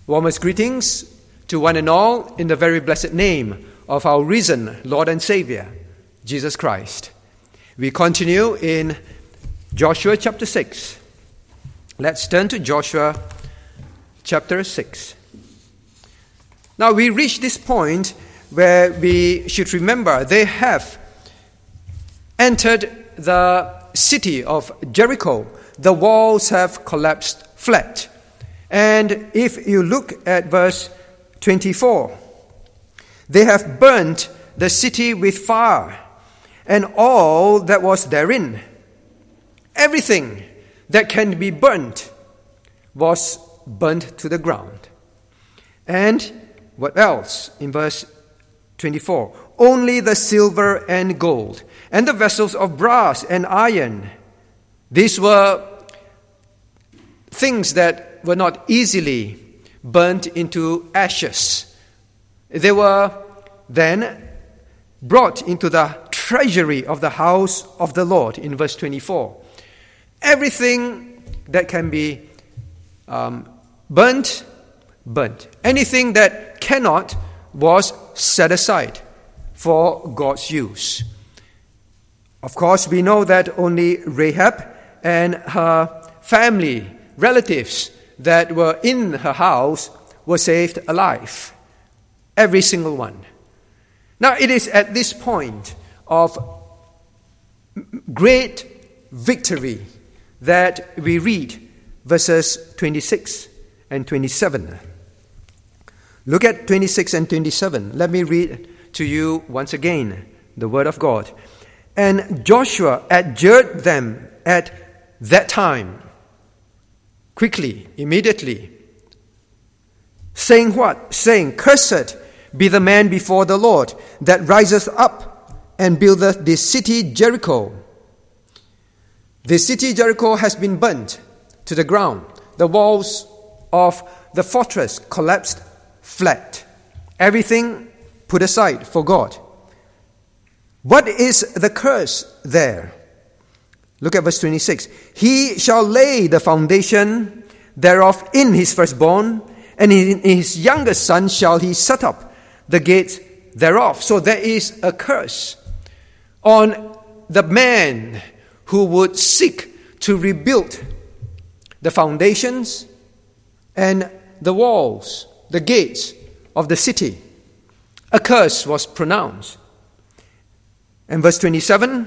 Warmest greetings to one and all in the very blessed name of our risen Lord and Savior, Jesus Christ. We continue in Joshua chapter 6. Let's turn to Joshua chapter 6. Now we reach this point where we should remember they have entered the city of Jericho. The walls have collapsed flat. And if you look at verse 24, they have burnt the city with fire and all that was therein. Everything that can be burnt was burnt to the ground. And what else? In verse 24, only the silver and gold and the vessels of brass and iron. These were things that were not easily burnt into ashes. They were then brought into the treasury of the house of the Lord in verse 24. Everything that can be burnt. Anything that cannot was set aside for God's use. Of course, we know that only Rahab and her family, relatives that were in her house were saved alive. Every single one. Now, it is at this point of great victory that we read verses 26 and 27. Look at 26 and 27. Let me read to you once again the word of God. And Joshua adjured them at that time, quickly, immediately, saying what? Saying, cursed be the man before the Lord that riseth up and buildeth this city Jericho. The city Jericho has been burnt to the ground. The walls of the fortress collapsed flat. Everything put aside for God. What is the curse there? Look at verse 26. He shall lay the foundation thereof in his firstborn, and in his youngest son shall he set up the gates thereof. So there is a curse on the man who would seek to rebuild the foundations and the walls, the gates of the city. A curse was pronounced. And verse 27,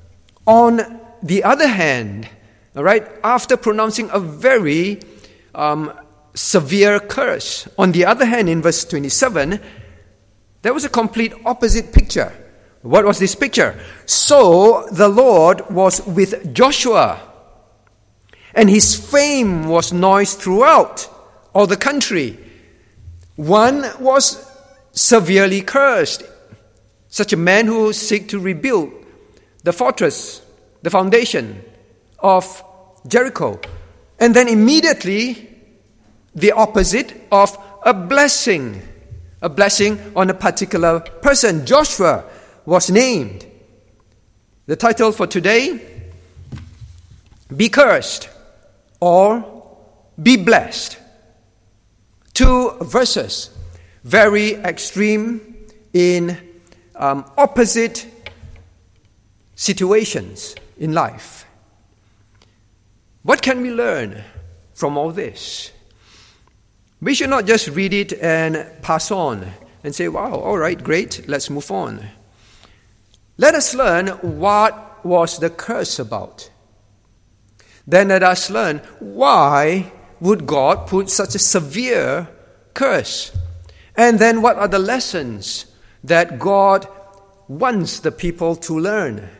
on the other hand, all right, after pronouncing a very severe curse, on the other hand, in verse 27, there was a complete opposite picture. What was this picture? So the Lord was with Joshua, and his fame was noised throughout all the country. One was severely cursed, such a man who seek to rebuild the fortress, the foundation of Jericho. And then immediately, the opposite of a blessing on a particular person. Joshua was named. The title for today, Be Cursed or Be Blessed. 2 verses, very extreme in opposite situations in life. What can we learn from all this? We should not just read it and pass on and say, wow, all right, great, let's move on. Let us learn what was the curse about. Then let us learn why would God put such a severe curse? And then what are the lessons that God wants the people to learn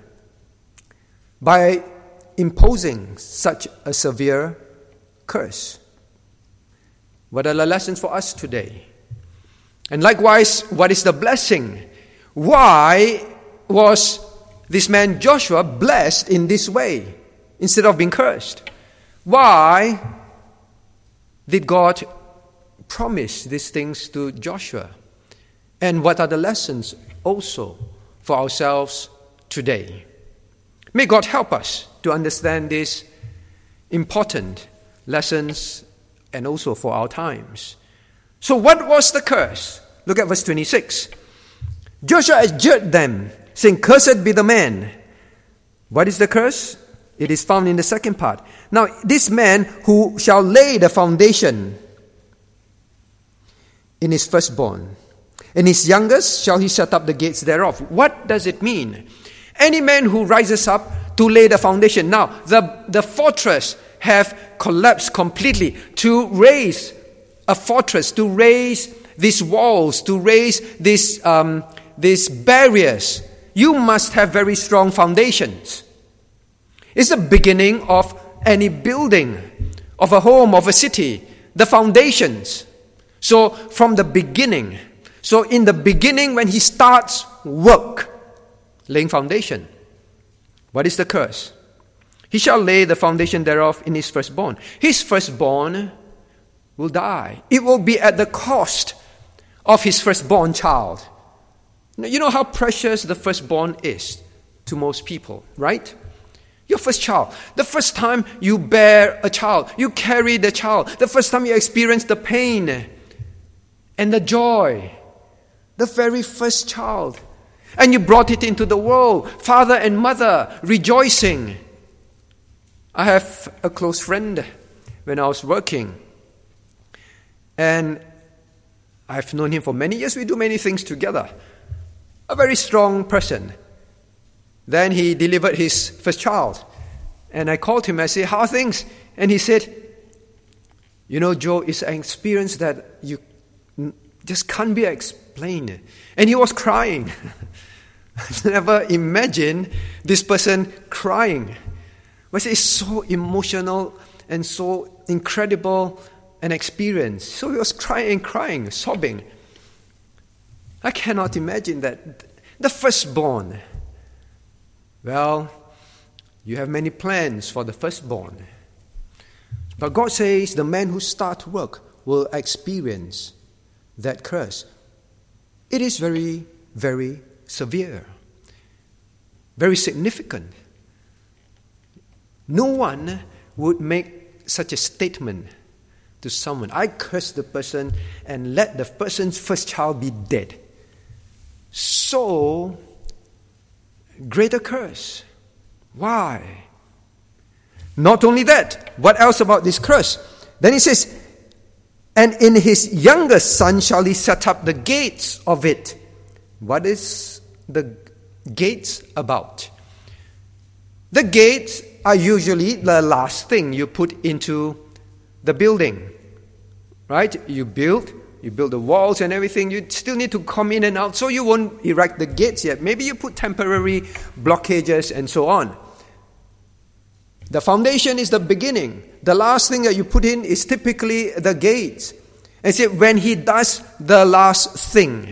by imposing such a severe curse? What are the lessons for us today? And likewise, what is the blessing? Why was this man Joshua blessed in this way instead of being cursed? Why did God promise these things to Joshua? And what are the lessons also for ourselves today? May God help us to understand these important lessons and also for our times. So what was the curse? Look at verse 26. Joshua adjured them, saying, "Cursed be the man." What is the curse? It is found in the second part. Now, this man who shall lay the foundation in his firstborn, in his youngest shall he set up the gates thereof. What does it mean? Any man who rises up to lay the foundation. Now, the fortress have collapsed completely. To raise a fortress, to raise these walls, to raise these barriers, you must have very strong foundations. It's the beginning of any building, of a home, of a city, the foundations. So from the beginning, so in the beginning when he starts work, laying foundation, what is the curse? He shall lay the foundation thereof in his firstborn. His firstborn will die. It will be at the cost of his firstborn child. Now, you know how precious the firstborn is to most people, right? Your first child. The first time you bear a child, you carry the child. The first time you experience the pain and the joy. The very first child. And you brought it into the world. Father and mother rejoicing. I have a close friend when I was working. And I've known him for many years. We do many things together. A very strong person. Then he delivered his first child. And I called him. I said, "How are things?" And he said, "You know, Joe, it's an experience that you just can't be explained." And he was crying. I've never imagined this person crying. But it's so emotional and so incredible an experience. So he was crying, sobbing. I cannot imagine that. The firstborn. Well, you have many plans for the firstborn. But God says the man who starts work will experience that curse. It is very, very severe. Very significant. No one would make such a statement to someone. I curse the person and let the person's first child be dead. So, greater curse. Why? Not only that, what else about this curse? Then he says, "And in his youngest son shall he set up the gates of it." What is the gates about? The gates are usually the last thing you put into the building. Right? You build the walls and everything. You still need to come in and out, so you won't erect the gates yet. Maybe you put temporary blockages and so on. The foundation is the beginning. The last thing that you put in is typically the gates. And so when he does the last thing,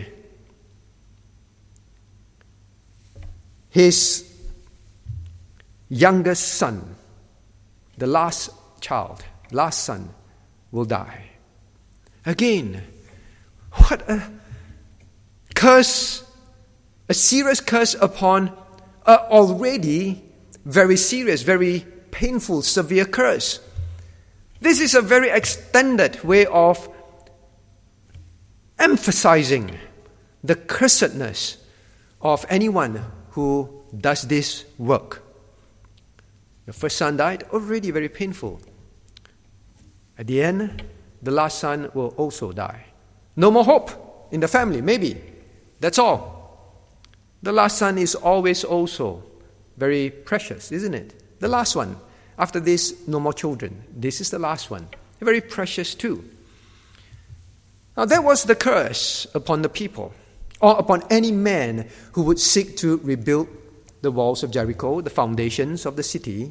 his youngest son, the last child, last son, will die. Again, what a curse, a serious curse upon an already very serious, very painful, severe curse. This is a very extended way of emphasizing the cursedness of anyone who does this work. The first son died, already very painful. At the end, the last son will also die. No more hope in the family, maybe. That's all. The last son is always also very precious, isn't it? The last one. After this, no more children. This is the last one. Very precious too. Now that was the curse upon the people, or upon any man who would seek to rebuild the walls of Jericho, the foundations of the city.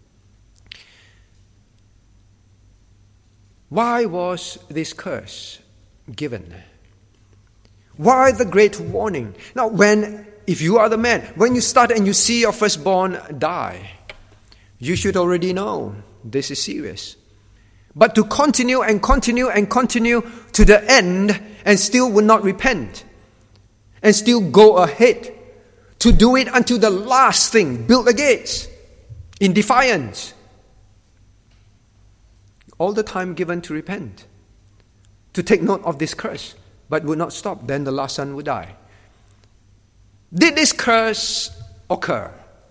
Why was this curse given? Why the great warning? Now, if you are the man, when you start and you see your firstborn die, you should already know this is serious. But to continue and continue and continue to the end and still will not repent and still go ahead to do it until the last thing, build the gates in defiance. All the time given to repent, to take note of this curse, but would not stop. Then the last son would die. Did this curse occur?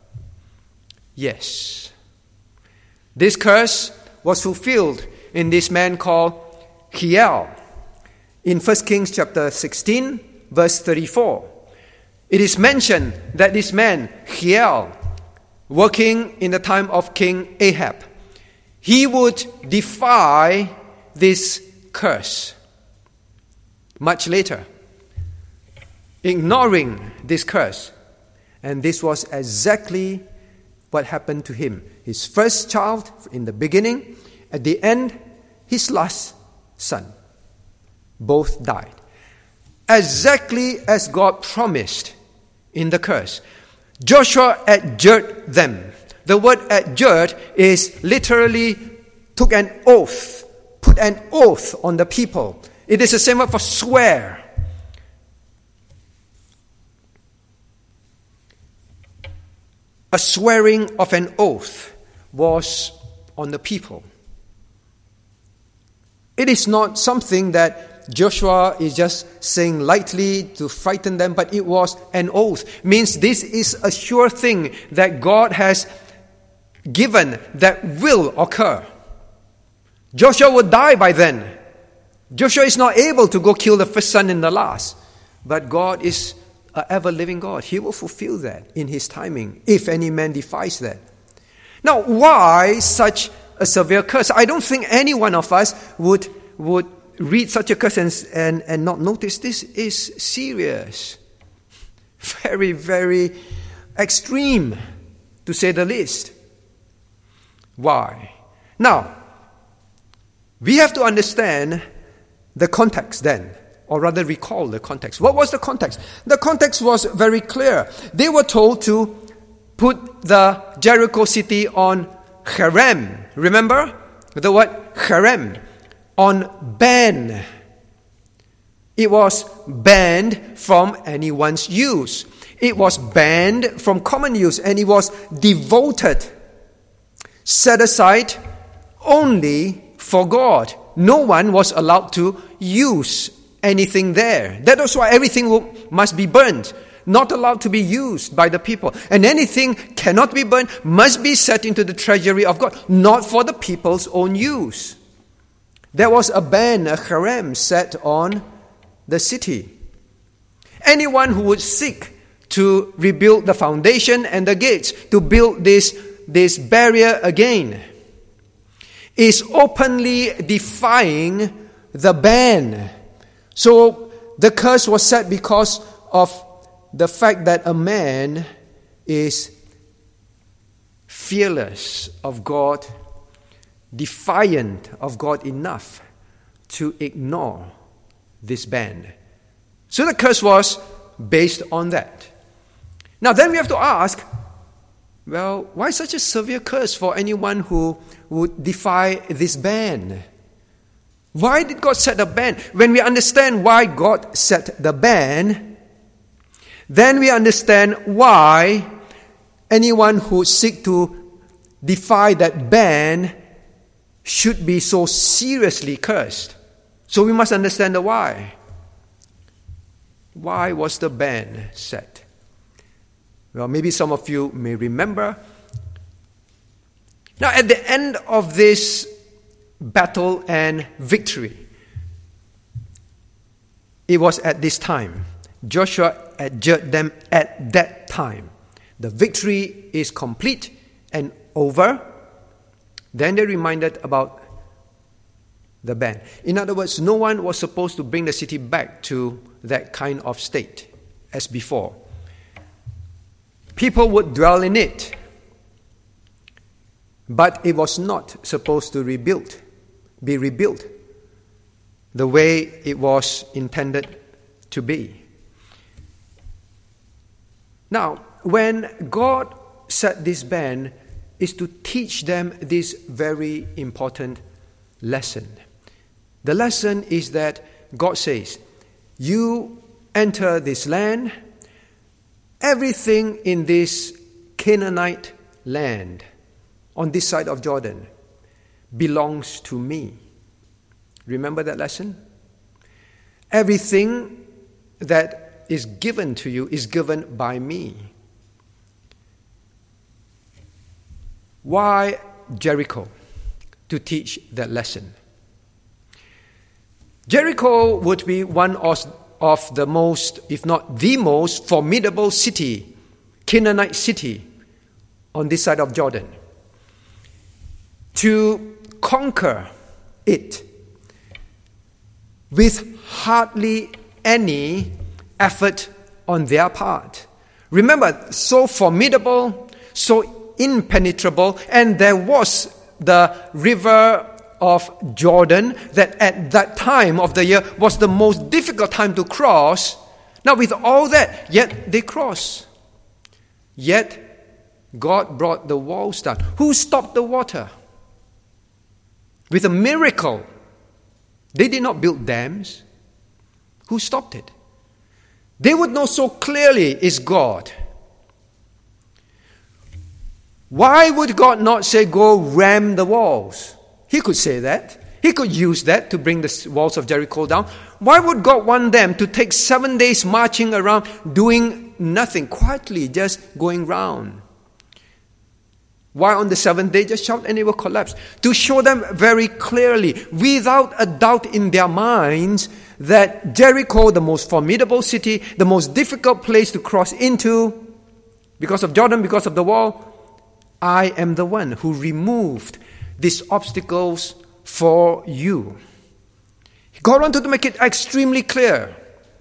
Yes. This curse was fulfilled in this man called Hiel. In 1 Kings chapter 16, verse 34, it is mentioned that this man, Hiel, working in the time of King Ahab, he would defy this curse. Much later, ignoring this curse, and this was exactly what happened to him. His first child in the beginning, at the end, his last son. Both died. Exactly as God promised in the curse. Joshua adjured them. The word adjured is literally took an oath, put an oath on the people. It is the same word for swear. A swearing of an oath was on the people. It is not something that Joshua is just saying lightly to frighten them, but it was an oath. Means this is a sure thing that God has given that will occur. Joshua would die by then. Joshua is not able to go kill the first son and the last. But God is an ever-living God. He will fulfill that in His timing, if any man defies that. Now, why such a severe curse? I don't think any one of us would read such a curse and not notice this is serious. Very, very extreme, to say the least. Why? Now, we have to understand the context then, or rather recall the context. What was the context? The context was very clear. They were told to put the Jericho city on Cherem. Remember the word Cherem? On ban. It was banned from anyone's use. It was banned from common use, and it was devoted, set aside only for God. No one was allowed to use anything there. That is why everything must be burned, not allowed to be used by the people. And anything cannot be burned, must be set into the treasury of God, not for the people's own use. There was a ban, a cherem, set on the city. Anyone who would seek to rebuild the foundation and the gates, to build this barrier again, is openly defying the ban. So the curse was set because of the fact that a man is fearless of God, defiant of God enough to ignore this ban. So the curse was based on that. Now then we have to ask, well, why such a severe curse for anyone who would defy this ban? Why did God set a ban? When we understand why God set the ban, then we understand why anyone who seeks to defy that ban should be so seriously cursed. So we must understand the why. Why was the ban set? Well, maybe some of you may remember. Now, at the end of this battle and victory, it was at this time. Joshua adjured them at that time. The victory is complete and over. Then they reminded about the ban. In other words, no one was supposed to bring the city back to that kind of state as before. People would dwell in it, but it was not supposed to be rebuilt the way it was intended to be. Now, when God set this ban, is to teach them this very important lesson. The lesson is that God says, you enter this land, everything in this Canaanite land on this side of Jordan belongs to me. Remember that lesson? everything that is given to you is given by me. Why Jericho? To teach that lesson. Jericho would be one of the most, if not the most, formidable city, Canaanite city, on this side of Jordan. To conquer it with hardly any effort on their part. Remember, so formidable, so impenetrable, and there was the river of Jordan that at that time of the year was the most difficult time to cross. Now with all that, yet they cross. Yet God brought the walls down. Who stopped the water? With a miracle. They did not build dams. Who stopped it? They would know so clearly it's God. Why would God not say, go ram the walls? He could say that. He could use that to bring the walls of Jericho down. Why would God want them to take 7 days marching around, doing nothing, quietly just going round? Why on the 7th day just shout and it will collapse? To show them very clearly, without a doubt in their minds, that Jericho, the most formidable city, the most difficult place to cross into, because of Jordan, because of the wall, I am the one who removed these obstacles for you. God wanted to make it extremely clear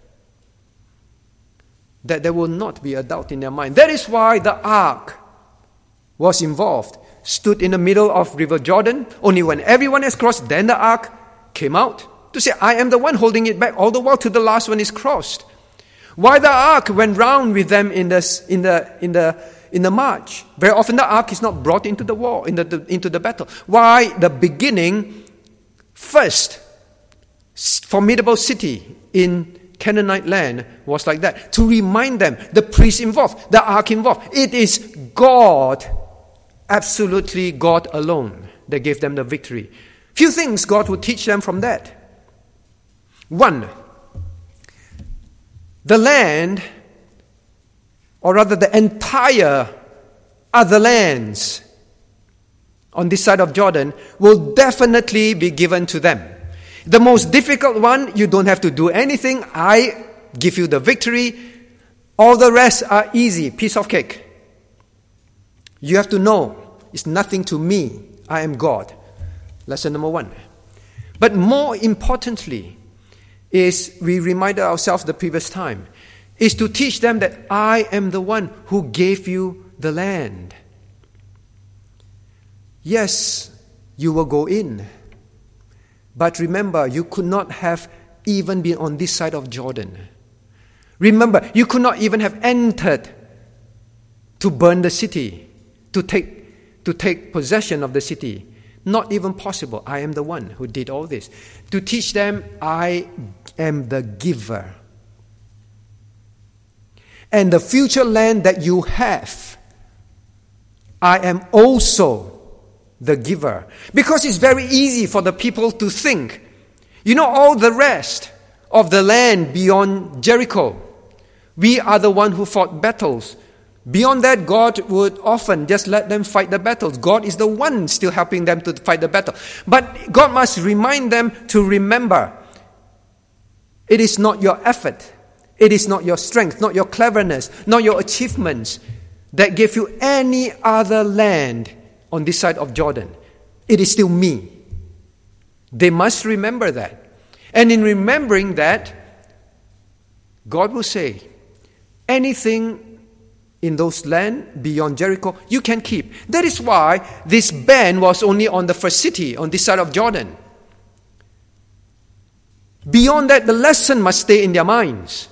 that there will not be a doubt in their mind. That is why the ark was involved, stood in the middle of River Jordan. Only when everyone has crossed, then the ark came out to say, I am the one holding it back all the while till the last one is crossed. Why the ark went round with them in the march? Very often the ark is not brought into the war, into the battle. Why the beginning, first formidable city in Canaanite land was like that? To remind them, the priest involved, the ark involved. It is God, absolutely God alone, that gave them the victory. Few things God would teach them from that. One, the land, or rather the entire other lands on this side of Jordan will definitely be given to them. The most difficult one, you don't have to do anything. I give you the victory. All the rest are easy, piece of cake. You have to know, it's nothing to me. I am God. Lesson number 1. But more importantly, is we reminded ourselves the previous time, is to teach them that I am the one who gave you the land. Yes, you will go in. But remember, you could not have even been on this side of Jordan. Remember, you could not even have entered to burn the city, to take possession of the city. Not even possible. I am the one who did all this. To teach them, I am the giver. And the future land that you have, I am also the giver. Because it's very easy for the people to think, you know, all the rest of the land beyond Jericho, we are the one who fought battles. Beyond that, God would often just let them fight the battles. God is the one still helping them to fight the battle. But God must remind them to remember, it is not your effort, it is not your strength, not your cleverness, not your achievements that gave you any other land on this side of Jordan. It is still me. They must remember that. And in remembering that, God will say, anything in those land beyond Jericho, you can keep. That is why this ban was only on the first city, on this side of Jordan. Beyond that, the lesson must stay in their minds.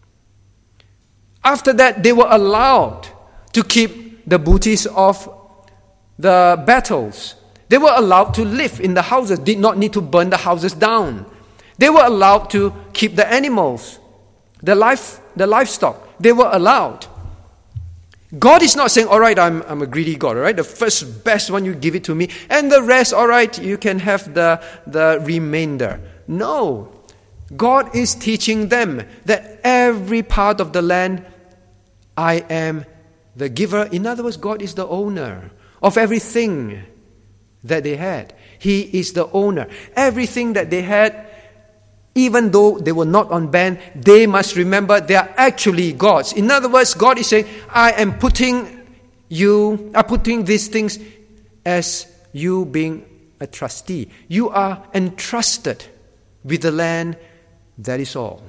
After that, they were allowed to keep the booties of the battles. They were allowed to live in the houses, did not need to burn the houses down. They were allowed to keep the animals, the livestock. They were allowed. God is not saying, all right, I'm a greedy God, all right? The first best one, you give it to me. And the rest, all right, you can have the remainder. No. God is teaching them that every part of the land, I am the giver. In other words, God is the owner of everything that they had. He is the owner. Everything that they had, even though they were not on band, they must remember they are actually God's. In other words, God is saying, I am putting these things as you being a trustee. You are entrusted with the land, that is all.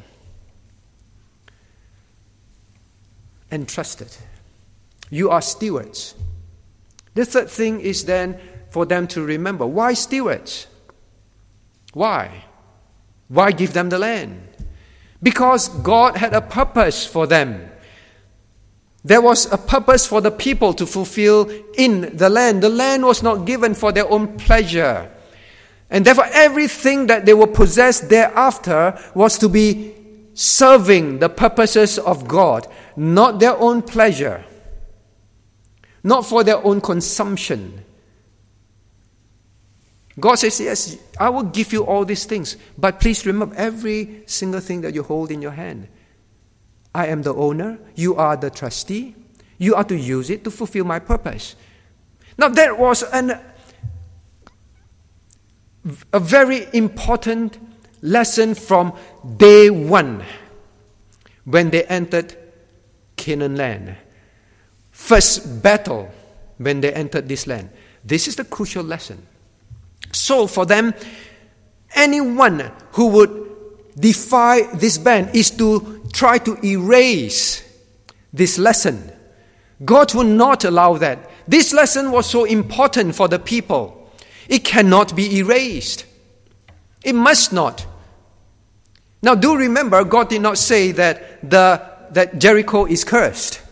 Entrusted. You are stewards. The third thing is then for them to remember. Why stewards? Why? Why give them the land? Because God had a purpose for them. There was a purpose for the people to fulfill in the land. The land was not given for their own pleasure. And therefore everything that they will possess thereafter was to be serving the purposes of God, not their own pleasure, not for their own consumption. God says, yes, I will give you all these things, but please remember every single thing that you hold in your hand. I am the owner, you are the trustee, you are to use it to fulfill my purpose. Now that was a very important lesson from day one when they entered Canaan land. First battle when they entered this land. This is the crucial lesson. So for them, anyone who would defy this ban is to try to erase this lesson. God will not allow that. This lesson was so important for the people. It cannot be erased. It must not. Now do remember, God did not say that Jericho is cursed.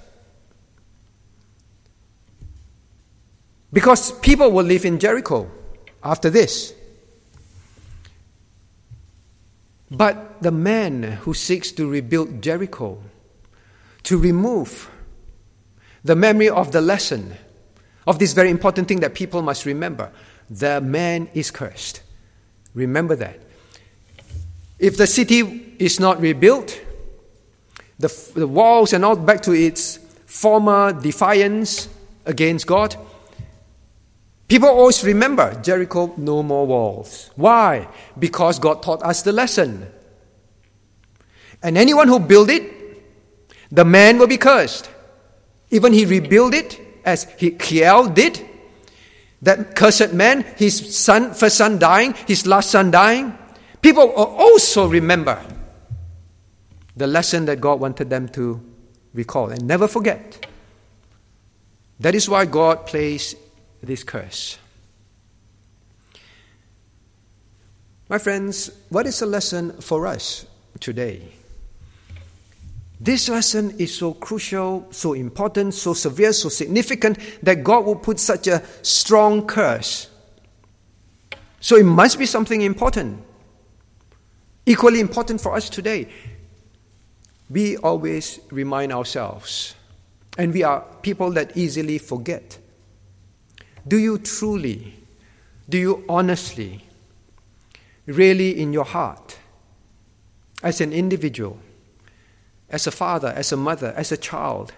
Because people will live in Jericho after this. But the man who seeks to rebuild Jericho, to remove the memory of the lesson, of this very important thing that people must remember, the man is cursed. Remember that. If the city is not rebuilt, the walls and all back to its former defiance against God, people always remember, Jericho, no more walls. Why? Because God taught us the lesson. And anyone who build it, the man will be cursed. Even he rebuild it, as Hiel did. That cursed man, his first son dying, his last son dying. People will also remember the lesson that God wanted them to recall and never forget. That is why God placed this curse. My friends, what is a lesson for us today? This lesson is so crucial, so important, so severe, so significant that God will put such a strong curse. So it must be something important. Equally important for us today. We always remind ourselves, and we are people that easily forget. Do you honestly, really in your heart, as an individual, as a father, as a mother, as a child,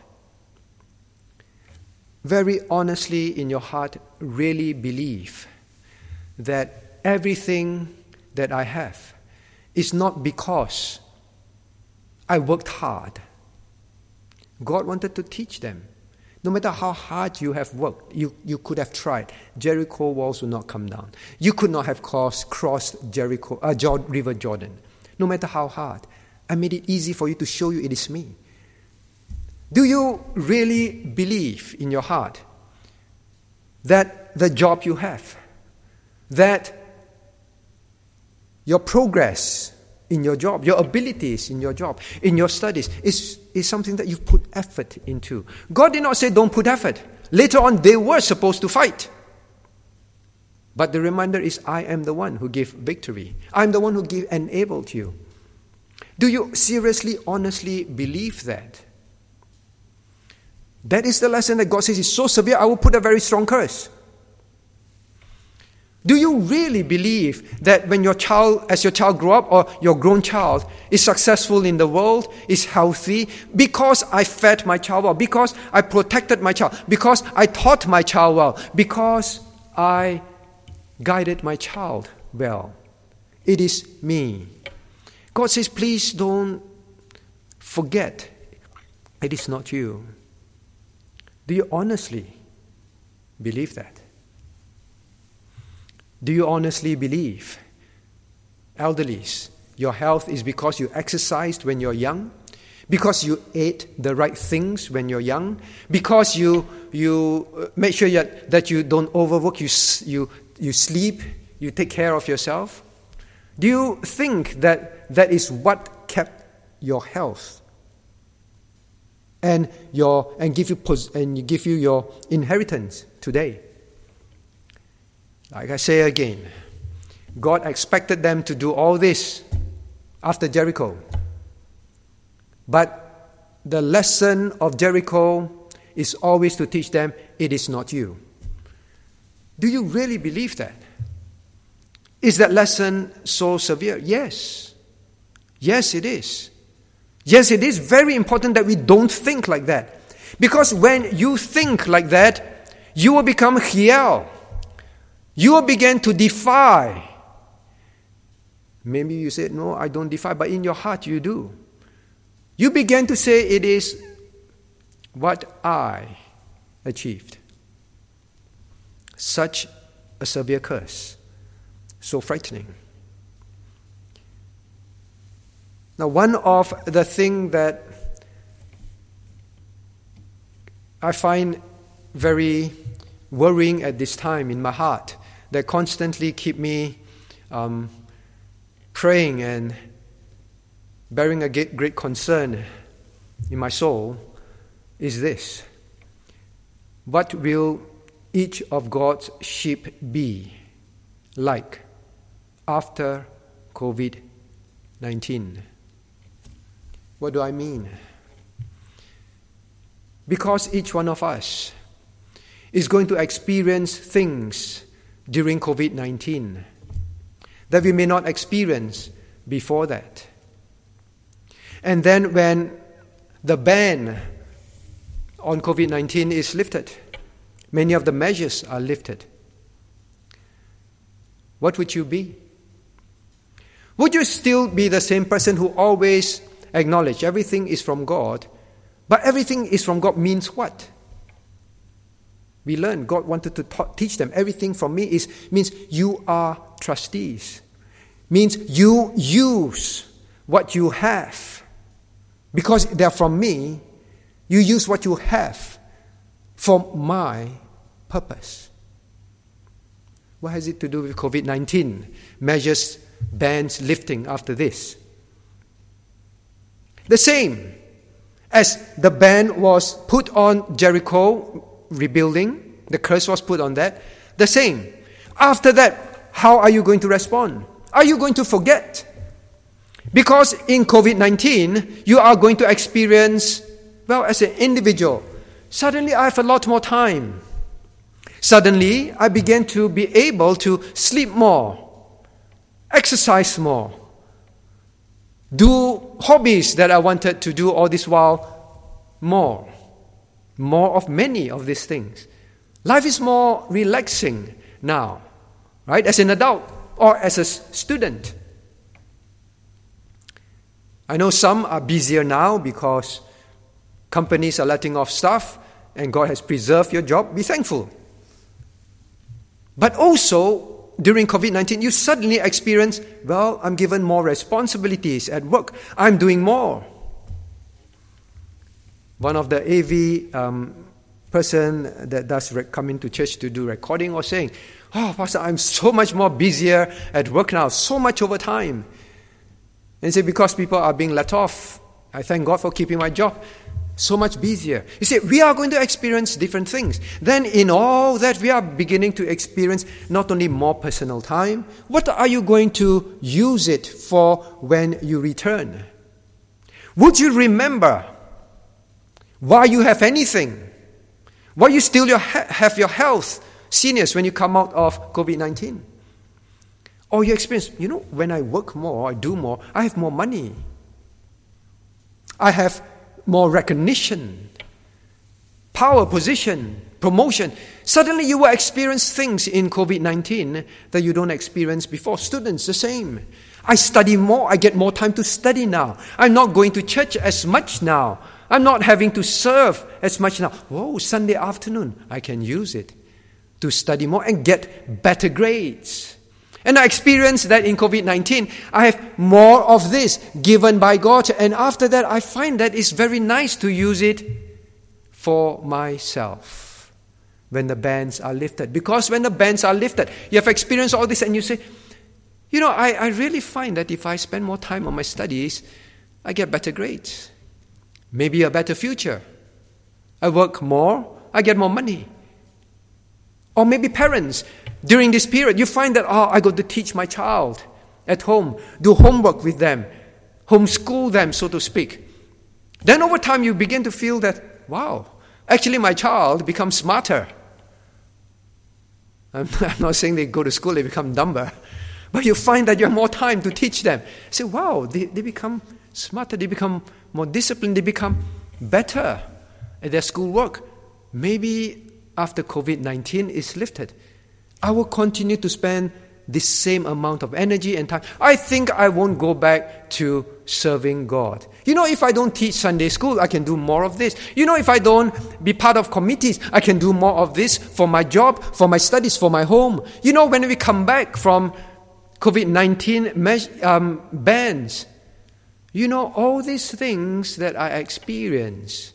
very honestly in your heart, really believe that everything that I have is not because I worked hard? God wanted to teach them. No matter how hard you have worked, you could have tried. Jericho walls will not come down. You could not have crossed River Jordan. No matter how hard. I made it easy for you to show you it is me. Do you really believe in your heart that the job you have, that your progress in your job, your abilities in your job, in your studies, is something that you've put effort into? God did not say don't put effort. Later on, they were supposed to fight. But the reminder is, I am the one who gave victory. I'm the one who enabled you. Do you seriously, honestly believe that? That is the lesson that God says is so severe, I will put a very strong curse. Do you really believe that when as your child grow up, or your grown child is successful in the world, is healthy, because I fed my child well, because I protected my child, because I taught my child well, because I guided my child well? It is me. God says, please don't forget, it is not you. Do you honestly believe that? Do you honestly believe, elderlies, your health is because you exercised when you're young, because you ate the right things when you're young, because you make sure that you don't overwork, you sleep, you take care of yourself? Do you think that is what kept your health and give you your inheritance today? Like I say again, God expected them to do all this after Jericho. But the lesson of Jericho is always to teach them, it is not you. Do you really believe that? Is that lesson so severe? Yes. Yes, it is. Yes, it is very important that we don't think like that. Because when you think like that, you will become Hiel. You will begin to defy. Maybe you said, no, I don't defy, but in your heart you do. You begin to say, it is what I achieved. Such a severe curse. So frightening. Now, one of the things that I find very worrying at this time in my heart, that constantly keep me praying and bearing a great concern in my soul, is this: what will each of God's sheep be like after COVID-19? What do I mean? Because each one of us is going to experience things during COVID-19 that we may not experience before that. And then when the ban on COVID-19 is lifted, many of the measures are lifted, what would you be? Would you still be the same person who always acknowledge everything is from God? But everything is from God means what? We learned God wanted to teach them everything from me means you are trustees. Means you use what you have. Because they're from me, you use what you have for my purpose. What has it to do with COVID-19? Measures, bans lifting after this. The same as the ban was put on Jericho rebuilding, the curse was put on that. The same. After that, how are you going to respond? Are you going to forget? Because in COVID-19, you are going to experience, as an individual, suddenly I have a lot more time. Suddenly, I began to be able to sleep more, exercise more, do hobbies that I wanted to do all this while more of many of these things. Life is more relaxing now, right? As an adult or as a student. I know some are busier now because companies are letting off staff and God has preserved your job. Be thankful. But also, during COVID-19, you suddenly experience, I'm given more responsibilities at work. I'm doing more. One of the AV person that does come into church to do recording was saying, Pastor, I'm so much more busier at work now, so much overtime. And he said, because people are being let off, I thank God for keeping my job. So much busier. You see, we are going to experience different things. Then in all that, we are beginning to experience not only more personal time, what are you going to use it for when you return? Would you remember why you have anything? Why you still have your health? Seniors, when you come out of COVID-19. Or you experience, when I work more, I do more, I have more money. I have more recognition, power, position, promotion. Suddenly you will experience things in COVID-19 that you don't experience before. Students, the same. I study more. I get more time to study now. I'm not going to church as much now. I'm not having to serve as much now. Whoa, Sunday afternoon, I can use it to study more and get better grades. And I experienced that in COVID-19. I have more of this given by God. And after that, I find that it's very nice to use it for myself when the bans are lifted. Because when the bans are lifted, you have experienced all this and you say, I really find that if I spend more time on my studies, I get better grades. Maybe a better future. I work more, I get more money. Or maybe parents, during this period, you find that, I got to teach my child at home, do homework with them, homeschool them, so to speak. Then over time, you begin to feel that, wow, actually my child becomes smarter. I'm not saying they go to school, they become dumber. But you find that you have more time to teach them. Say, wow, they become smarter, they become more disciplined, they become better at their schoolwork. Maybe after COVID-19 is lifted, I will continue to spend the same amount of energy and time. I think I won't go back to serving God. If I don't teach Sunday school, I can do more of this. If I don't be part of committees, I can do more of this for my job, for my studies, for my home. When we come back from COVID-19 bans, all these things that I experience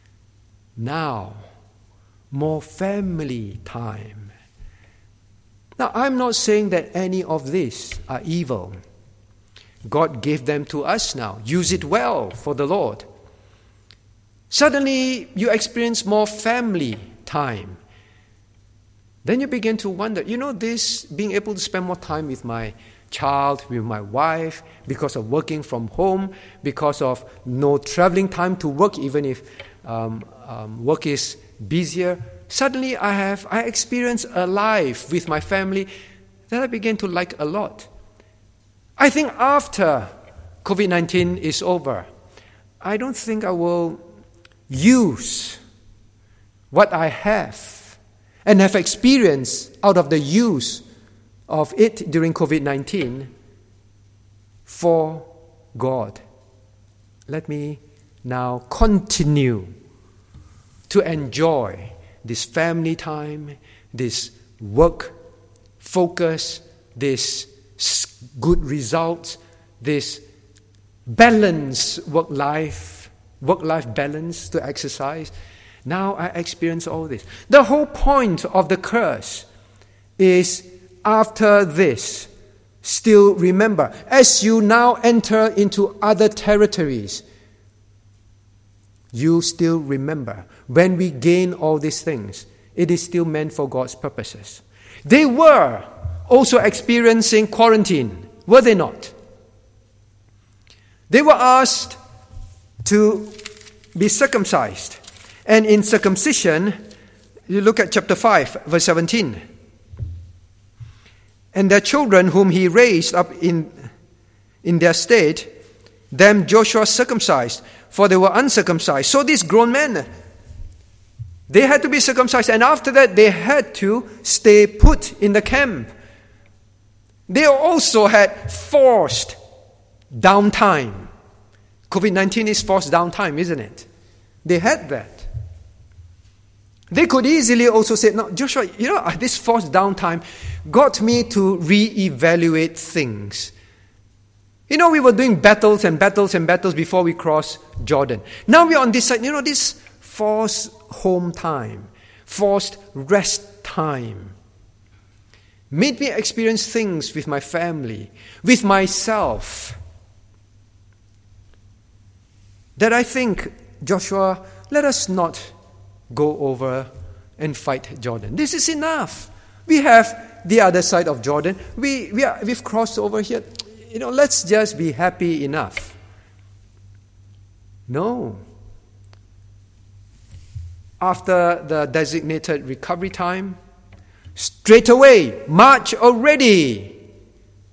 now, more family time. Now, I'm not saying that any of these are evil. God gave them to us now. Use it well for the Lord. Suddenly, you experience more family time. Then you begin to wonder, this being able to spend more time with my child, with my wife, because of working from home, because of no traveling time to work, even if work is busier. Suddenly I experience a life with my family that I begin to like a lot. I think after COVID-19 is over, I don't think I will use what I have and have experienced out of the use of it during COVID-19 for God. Let me now continue to enjoy this family time, this work focus, this good results, this balance, work-life balance to exercise. Now I experience all this. The whole point of the curse is, after this, still remember, as you now enter into other territories, you still remember, when we gain all these things, it is still meant for God's purposes. They were also experiencing quarantine, were they not? They were asked to be circumcised. And in circumcision, you look at chapter 5, verse 17. And their children whom he raised up in their stead, them Joshua circumcised, for they were uncircumcised. So these grown men, they had to be circumcised, and after that they had to stay put in the camp. They also had forced downtime. COVID-19 is forced downtime, isn't it? They had that. They could easily also say, no, Joshua, this forced downtime got me to reevaluate things. We were doing battles and battles and battles before we crossed Jordan. Now we're on this side. This forced home time, forced rest time, made me experience things with my family, with myself, that I think, Joshua, let us not go over and fight Jordan. This is enough. We have the other side of Jordan. We've crossed over here. Let's just be happy enough. No. After the designated recovery time, straight away, march already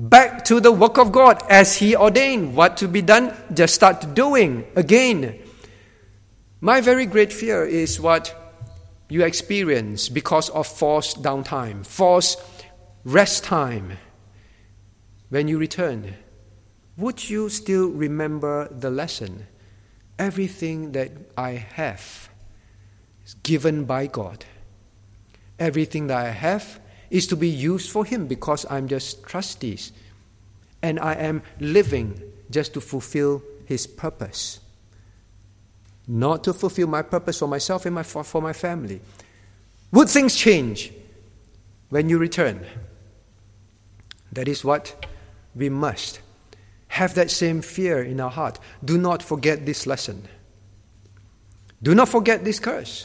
Back to the work of God as He ordained. What to be done, just start doing again. My very great fear is what you experience because of forced downtime, forced rest time. When you return, would you still remember the lesson? Everything that I have is given by God. Everything that I have is to be used for Him because I'm just trustees. And I am living just to fulfill His purpose. Not to fulfill my purpose for myself and for my family. Would things change when you return? That is what we must have, that same fear in our heart. Do not forget this lesson. Do not forget this curse.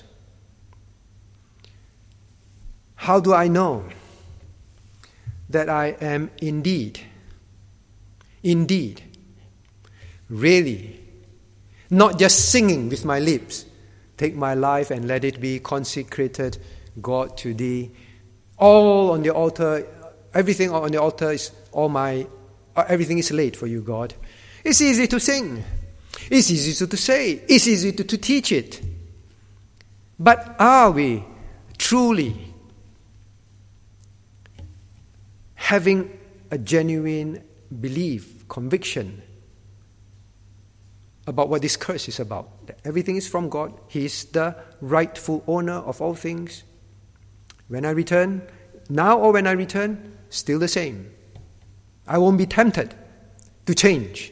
How do I know that I am indeed, really, not just singing with my lips, take my life and let it be consecrated, God, to Thee. All on the altar, everything on the altar is everything is laid for You, God. It's easy to sing. It's easy to say. It's easy to teach it. But are we truly having a genuine belief, conviction about what this curse is about? That everything is from God. He is the rightful owner of all things. When I return, now or when I return, still the same. I won't be tempted to change.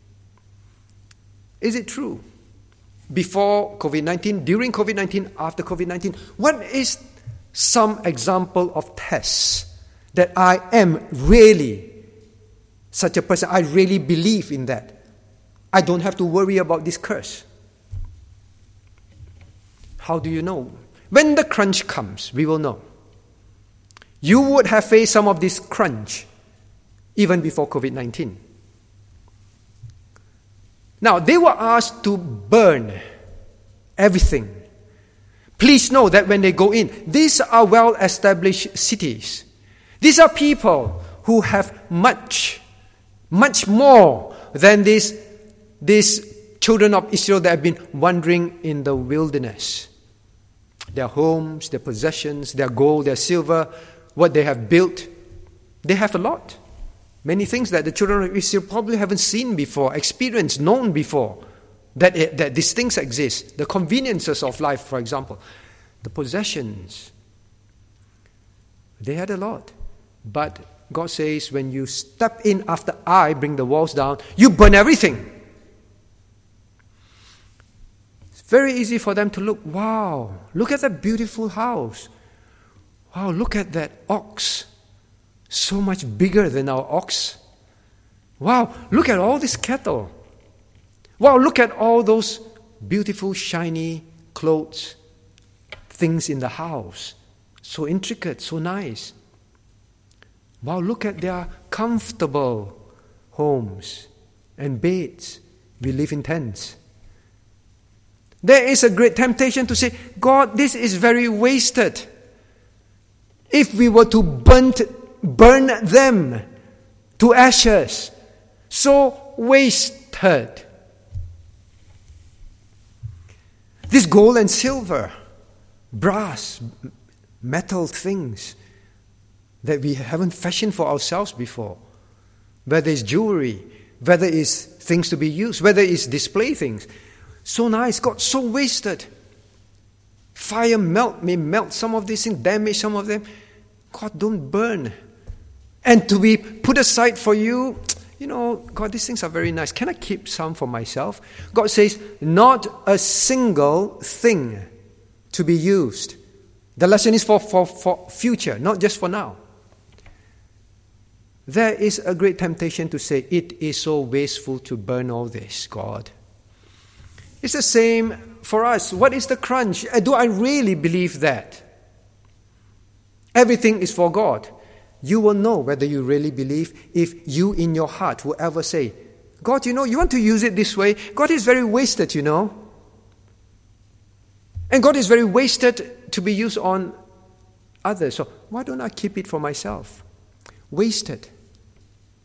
Is it true? Before COVID-19, during COVID-19, after COVID-19, what is some example of tests that I am really such a person? I really believe in that. I don't have to worry about this curse. How do you know? When the crunch comes, we will know. You would have faced some of this crunch even before COVID-19. Now, they were asked to burn everything. Please know that when they go in, these are well-established cities. These are people who have much more than these children of Israel that have been wandering in the wilderness. Their homes, their possessions, their gold, their silver, what they have built, they have a lot. Many things that the children of Israel probably haven't seen before, experienced, known before, that these things exist. The conveniences of life, for example. The possessions. They had a lot. But God says, when you step in after I bring the walls down, you burn everything. It's very easy for them to look, wow, look at that beautiful house. Wow, look at that ox. So much bigger than our ox. Wow, look at all this cattle. Wow, look at all those beautiful, shiny clothes, things in the house. So intricate, so nice. Wow, look at their comfortable homes and beds. We live in tents. There is a great temptation to say, God, this is very wasted. If we were to burn them to ashes, so wasted. This gold and silver, brass, metal things that we haven't fashioned for ourselves before, whether it's jewelry, whether it's things to be used, whether it's display things, so nice, God, so wasted. Fire may melt some of these things, damage some of them. God, don't burn. And to be put aside for You, God, these things are very nice. Can I keep some for myself? God says, not a single thing to be used. The lesson is for future, not just for now. There is a great temptation to say, it is so wasteful to burn all this, God. It's the same for us. What is the crunch? Do I really believe that? Everything is for God. You will know whether you really believe if you in your heart will ever say, God, you want to use it this way. God is very wasted, And God is very wasted to be used on others. So why don't I keep it for myself? Wasted.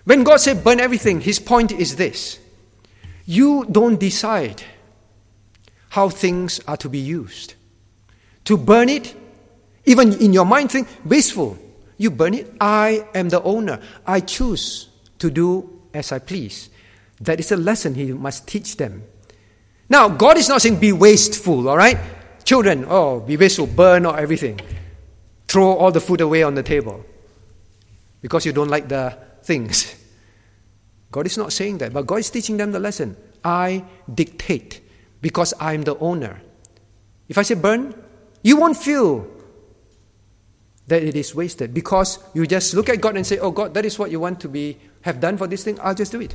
When God said burn everything, His point is this. You don't decide how things are to be used. To burn it, even in your mind think, wasteful. You burn it. I am the owner. I choose to do as I please. That is a lesson He must teach them. Now, God is not saying be wasteful, all right? Children, be wasteful, burn or everything. Throw all the food away on the table because you don't like the things. God is not saying that, but God is teaching them the lesson. I dictate because I'm the owner. If I say burn, you won't feel that it is wasted because you just look at God and say, oh God, that is what you want to have done for this thing, I'll just do it.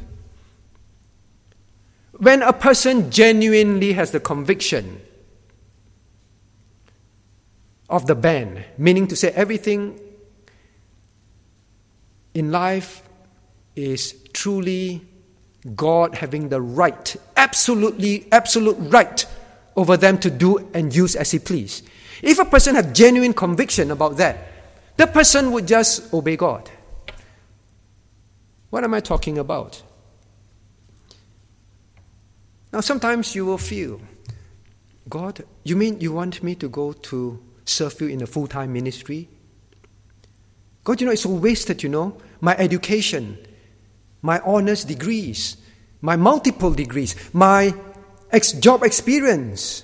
When a person genuinely has the conviction of the ban, meaning to say everything in life is truly God having the right, absolute right over them to do and use as He please. If a person has genuine conviction about that, the person would just obey God. What am I talking about? Now sometimes you will feel, God, you mean you want me to go to serve you in a full-time ministry? God, it's so wasted, my education, my honors degrees, my multiple degrees, my job experience.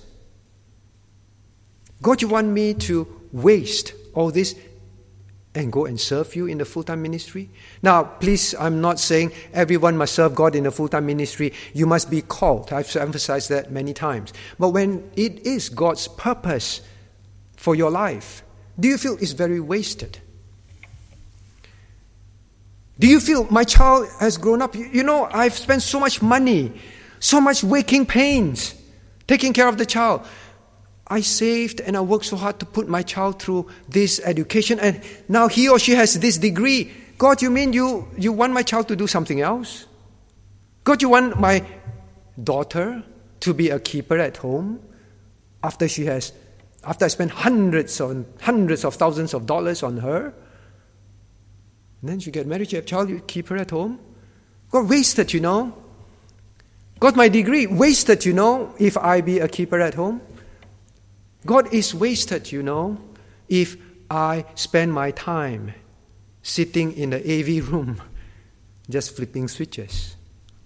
God, you want me to waste all this and go and serve you in the full-time ministry? Now, please, I'm not saying everyone must serve God in a full-time ministry. You must be called. I've emphasized that many times. But when it is God's purpose for your life, do you feel it's very wasted? Do you feel my child has grown up? I've spent so much money, so much waking pains, taking care of the child. I saved and I worked so hard to put my child through this education, and now he or she has this degree. God, you mean you want my child to do something else? God, you want my daughter to be a keeper at home after I spent hundreds of thousands of dollars on her? And then she get married, you have a child, you keep her at home? God, wasted, God, my degree, wasted, if I be a keeper at home? God is wasted, if I spend my time sitting in the AV room just flipping switches.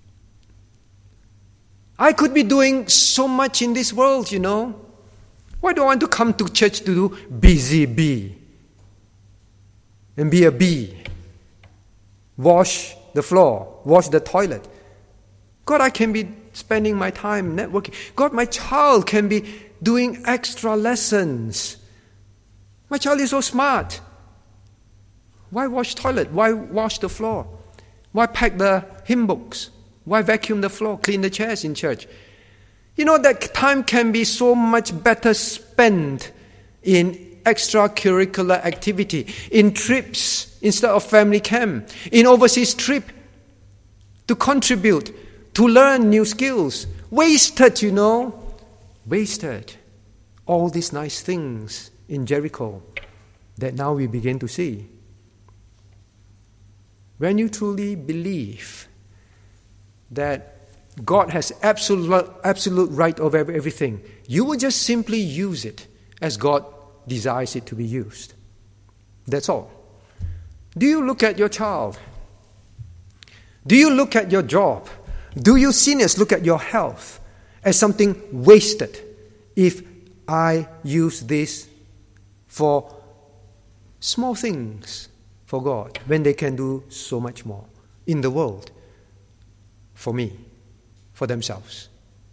I could be doing so much in this world, Why do I want to come to church to do busy bee? And be a bee? Wash the floor, wash the toilet. God, I can be spending my time networking. God, my child can be doing extra lessons. My child is so smart. Why wash toilet? Why wash the floor? Why pack the hymn books? Why vacuum the floor, clean the chairs in church? That time can be so much better spent in extracurricular activity, in trips instead of family camp, in overseas trip to contribute, to learn new skills. Wasted, Wasted. All these nice things in Jericho that now we begin to see. When you truly believe that God has absolute right over everything, you will just simply use it as God desires it to be used. That's all. Do you look at your child? Do you look at your job? Do you sinners look at your health as something wasted if I use this for small things for God when they can do so much more in the world for me, for themselves?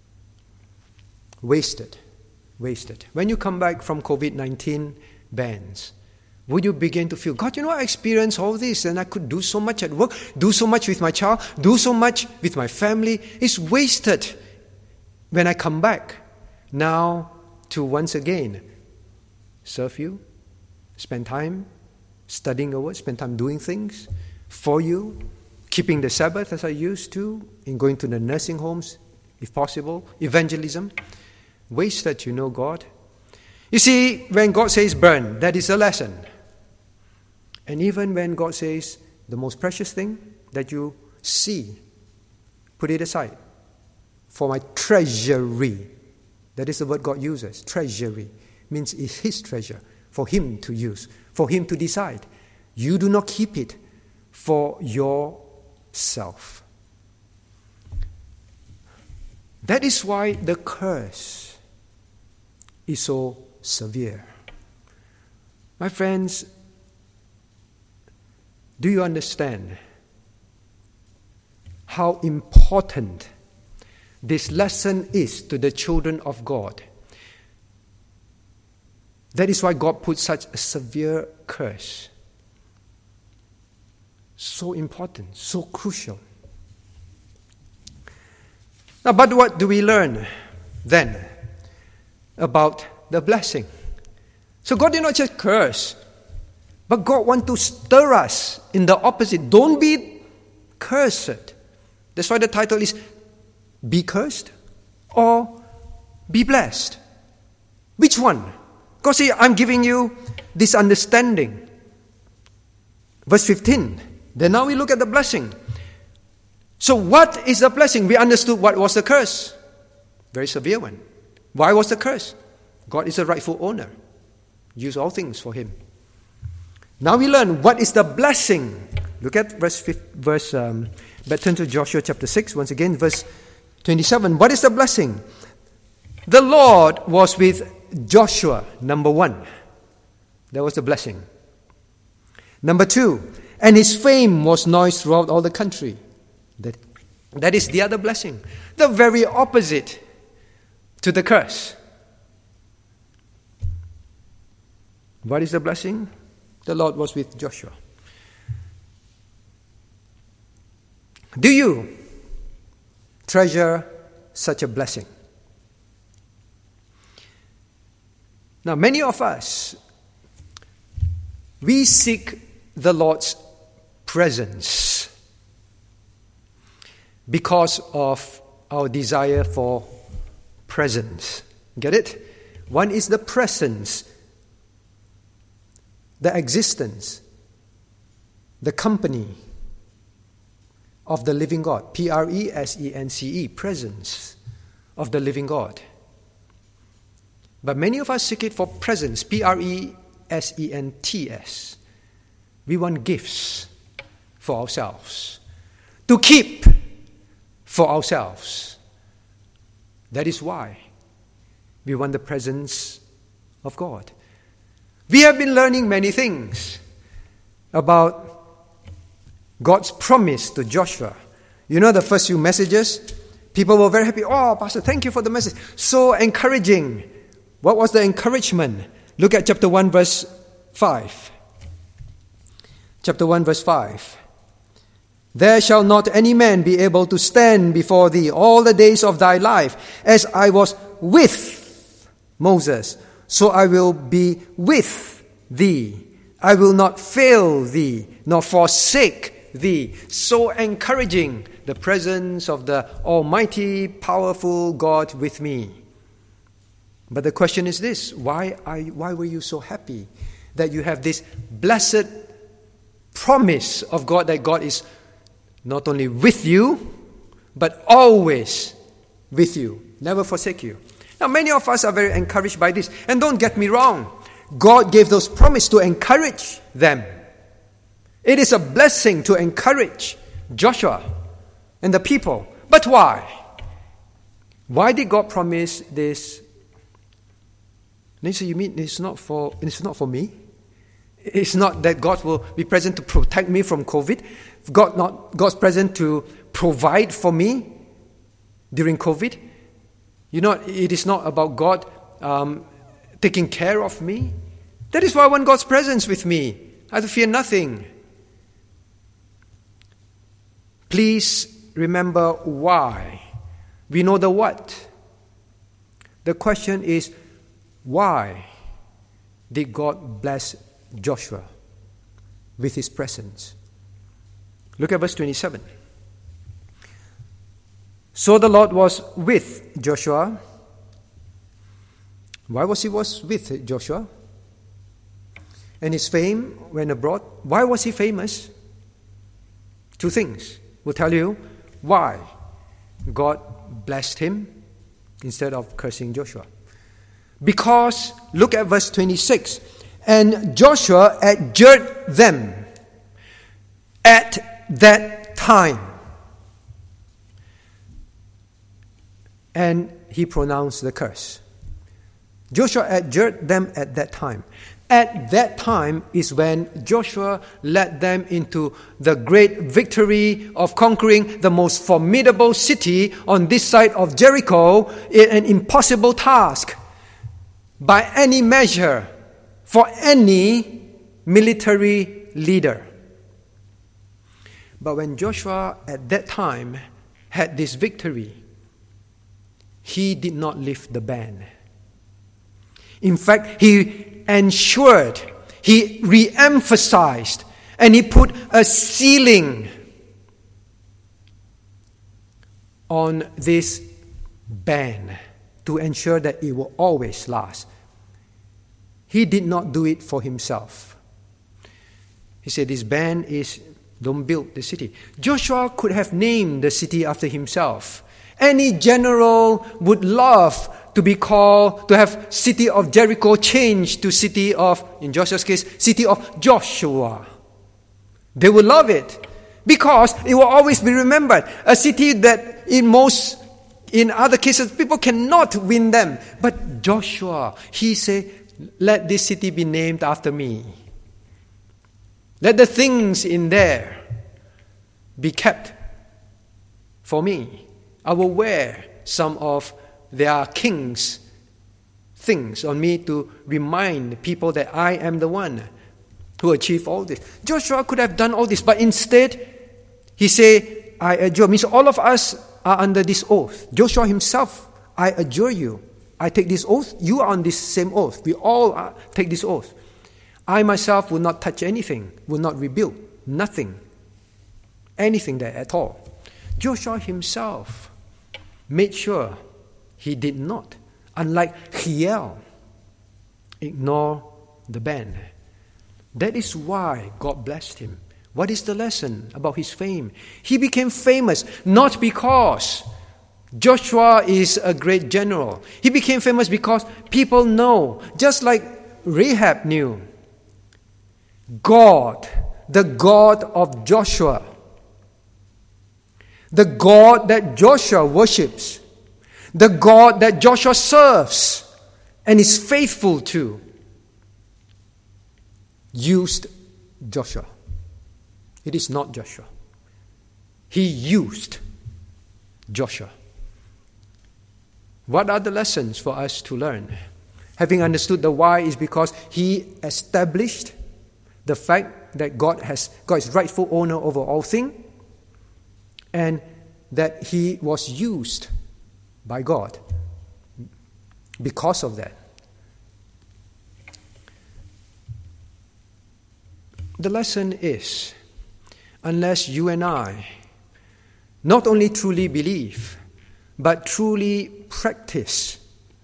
Wasted. When you come back from COVID-19 bans, would you begin to feel, God, I experienced all this and I could do so much at work, do so much with my child, do so much with my family. It's wasted when I come back now to once again serve you, spend time studying your word, spend time doing things for you, keeping the Sabbath as I used to, in going to the nursing homes, if possible, evangelism. Wasted, God. You see, when God says burn, that is a lesson. And even when God says the most precious thing, that you see, put it aside. For my treasury. That is the word God uses. Treasury means it's His treasure for Him to use, for Him to decide. You do not keep it for yourself. That is why the curse is so severe. My friends, do you understand how important this lesson is to the children of God? That is why God put such a severe curse. So important, so crucial. Now, but what do we learn then about the blessing? So God did not just curse, but God wants to stir us in the opposite. Don't be cursed. That's why the title is Be Cursed or Be Blessed. Which one? Because see, I'm giving you this understanding. Verse 15. Then now we look at the blessing. So what is the blessing? We understood what was the curse. Very severe one. Why was the curse? God is the rightful owner. Use all things for Him. Now we learn what is the blessing. Look at but turn to Joshua chapter 6, once again, verse 27. What is the blessing? The Lord was with Joshua, number 1. That was the blessing. Number 2, and his fame was noised throughout all the country. That is the other blessing. The very opposite to the curse. What is the blessing? The Lord was with Joshua. Do you treasure such a blessing? Now, many of us, we seek the Lord's presence because of our desire for presence. Get it? One is the presence, the existence, the company of the living God. Presence, presence of the living God. But many of us seek it for presence, presents. We want gifts for ourselves, to keep for ourselves. That is why we want the presence of God. We have been learning many things about God's promise to Joshua. You know, the first few messages, people were very happy. Oh, Pastor, thank you for the message. So encouraging. What was the encouragement? Look at chapter 1, verse 5. Chapter 1, verse 5. There shall not any man be able to stand before thee all the days of thy life. As I was with Moses, so I will be with thee. I will not fail thee, nor forsake thee. So encouraging, the presence of the almighty, powerful God with me. But the question is this: why were you so happy that you have this blessed promise of God, that God is not only with you, but always with you, never forsake you? Now, many of us are very encouraged by this. And don't get me wrong, God gave those promises to encourage them. It is a blessing to encourage Joshua and the people. But why? Why did God promise this? And you say, you mean it's not for me? It's not that God will be present to protect me from COVID. God's present to provide for me during COVID. You know, it is not about God taking care of me. That is why I want God's presence with me. I have to fear nothing. Please remember why. We know the what. The question is, why did God bless Joshua with His presence? Look at verse 27. So the Lord was with Joshua. Why was He with Joshua? And his fame went abroad. Why was he famous? Two things will tell you why God blessed him instead of cursing Joshua. Because, look at verse 26. And Joshua adjured them at that time. And he pronounced the curse. Joshua adjured them at that time. At that time is when Joshua led them into the great victory of conquering the most formidable city on this side of Jericho, an impossible task by any measure for any military leader. But when Joshua at that time had this victory, he did not lift the ban. In fact, he ensured, he re-emphasized, and he put a ceiling on this ban to ensure that it will always last. He did not do it for himself. He said, this ban is, don't build the city. Joshua could have named the city after himself. Any general would love to be called, to have city of Jericho changed to city of, in Joshua's case, city of Joshua. They would love it because it will always be remembered. A city that in other cases, people cannot win them. But Joshua, he said, let this city be named after me. Let the things in there be kept for me. I will wear some of their king's things on me to remind people that I am the one who achieved all this. Joshua could have done all this, but instead, he said, I adjure. Means all of us are under this oath. Joshua himself, I adjure you. I take this oath. You are on this same oath. We all take this oath. I myself will not touch anything, will not rebuild, nothing, anything there at all. Joshua himself made sure he did not, unlike Hiel, ignore the ban. That is why God blessed him. What is the lesson about his fame? He became famous not because Joshua is a great general. He became famous because people know, just like Rahab knew, God, the God of Joshua, the God that Joshua worships, the God that Joshua serves and is faithful to, used Joshua. It is not Joshua. He used Joshua. What are the lessons for us to learn? Having understood the why is because he established the fact that God is rightful owner over all things, and that he was used by God because of that. The lesson is, unless you and I not only truly believe, but truly practice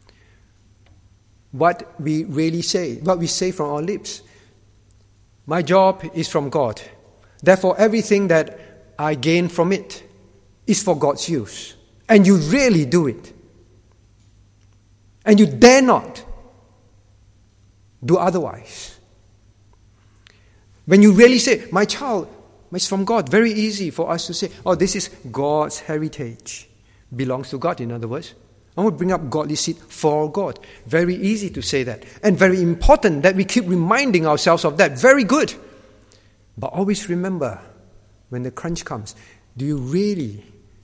what we really say, what we say from our lips. My job is from God. Therefore, everything that I gain from it is for God's use. And you really do it. And you dare not do otherwise. When you really say, my child is from God, very easy for us to say, oh, this is God's heritage. Belongs to God, in other words. I want to bring up godly seed for God. Very easy to say that. And very important that we keep reminding ourselves of that. Very good. But always remember, when the crunch comes, do you really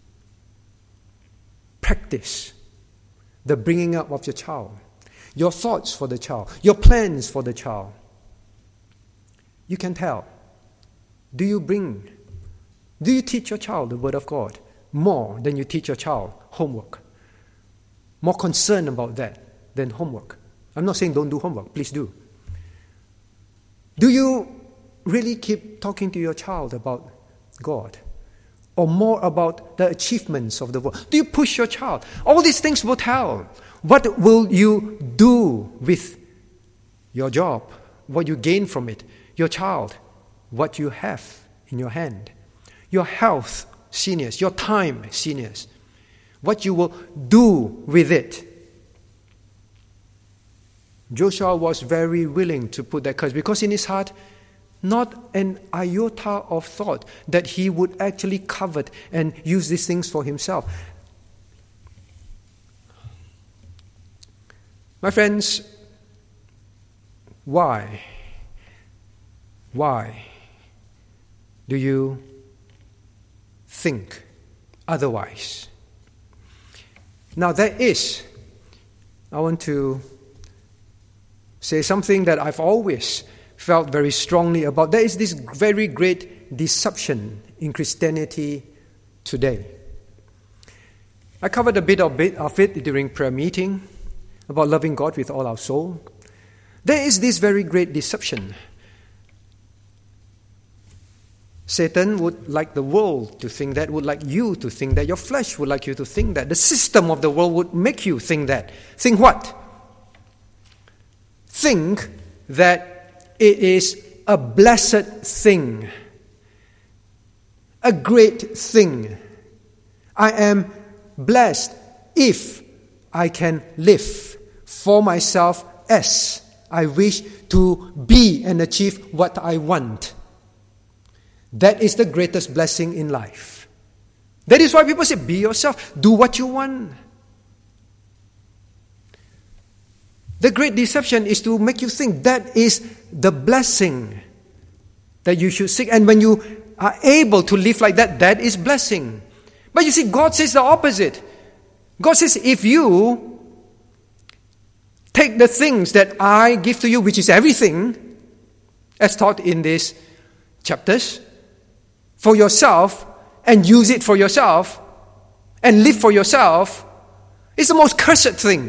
practice the bringing up of your child? Your thoughts for the child, your plans for the child. You can tell. Do you teach your child the Word of God more than you teach your child homework? More concerned about that than homework. I'm not saying don't do homework, please do. Do you really keep talking to your child about God? Or more about the achievements of the world? Do you push your child? All these things will tell. What will you do with your job? What you gain from it? Your child? What you have in your hand? Your health, seniors. Your time, seniors. What you will do with it. Joshua was very willing to put that curse because in his heart, not an iota of thought that he would actually covet and use these things for himself. My friends, why do you think otherwise? Now I want to say something that I've always felt very strongly about. There is this very great deception in Christianity today. I covered a bit of it during prayer meeting about loving God with all our soul. There is this very great deception. Satan would like the world to think that, would like you to think that, your flesh would like you to think that, the system of the world would make you think that. Think what? Think that it is a blessed thing, a great thing. I am blessed if I can live for myself as I wish to be and achieve what I want. That is the greatest blessing in life. That is why people say, be yourself, do what you want. The great deception is to make you think that is the blessing that you should seek. And when you are able to live like that, that is blessing. But you see, God says the opposite. God says, if you take the things that I give to you, which is everything, as taught in these chapters, for yourself, and use it for yourself, and live for yourself, it's the most cursed thing.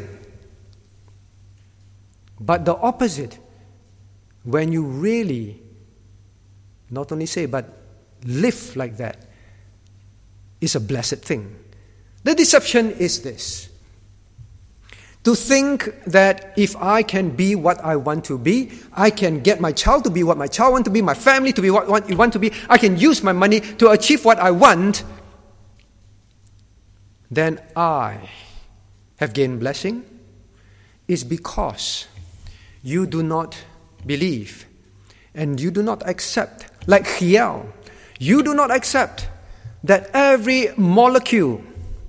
But the opposite, when you really not only say, but live like that, is a blessed thing. The deception is this: to think that if I can be what I want to be, I can get my child to be what my child wants to be, my family to be what you want to be, I can use my money to achieve what I want, then I have gained blessing, is because you do not believe and you do not accept, like Hiel, you do not accept that every molecule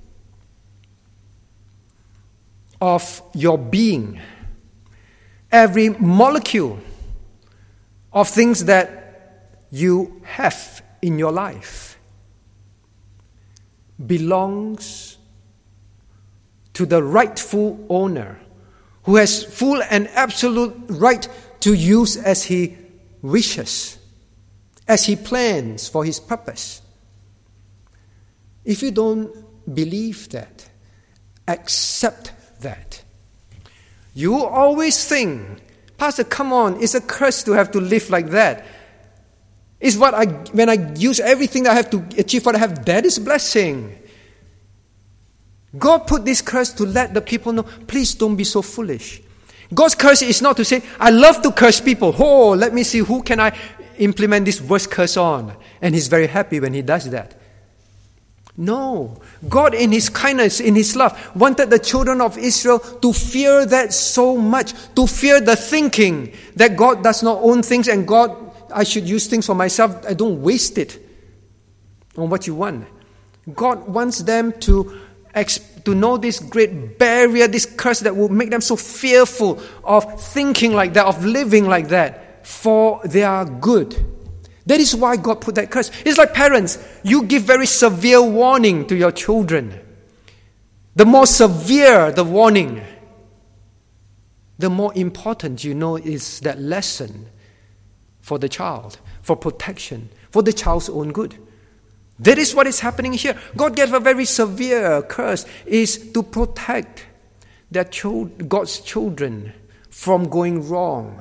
of your being, every molecule of things that you have in your life belongs to the rightful owner who has full and absolute right to use as he wishes, as he plans for his purpose. If you don't believe that, accept that, you always think, Pastor, come on, it's a curse to have to live like that. It's when I use everything that I have to achieve what I have, that is blessing. God put this curse to let the people know, please don't be so foolish. God's curse is not to say, I love to curse people. Oh, let me see who can I implement this worst curse on. And He's very happy when He does that. No. God in His kindness, in His love, wanted the children of Israel to fear that so much, to fear the thinking that God does not own things and God, I should use things for myself. I don't waste it on what you want. God wants them to know this great barrier, this curse that will make them so fearful of thinking like that, of living like that, for their good. That is why God put that curse. It's like parents. You give very severe warning to your children. The more severe the warning, the more important is that lesson for the child, for protection, for the child's own good. That is what is happening here. God gave a very severe curse, is to protect God's children from going wrong.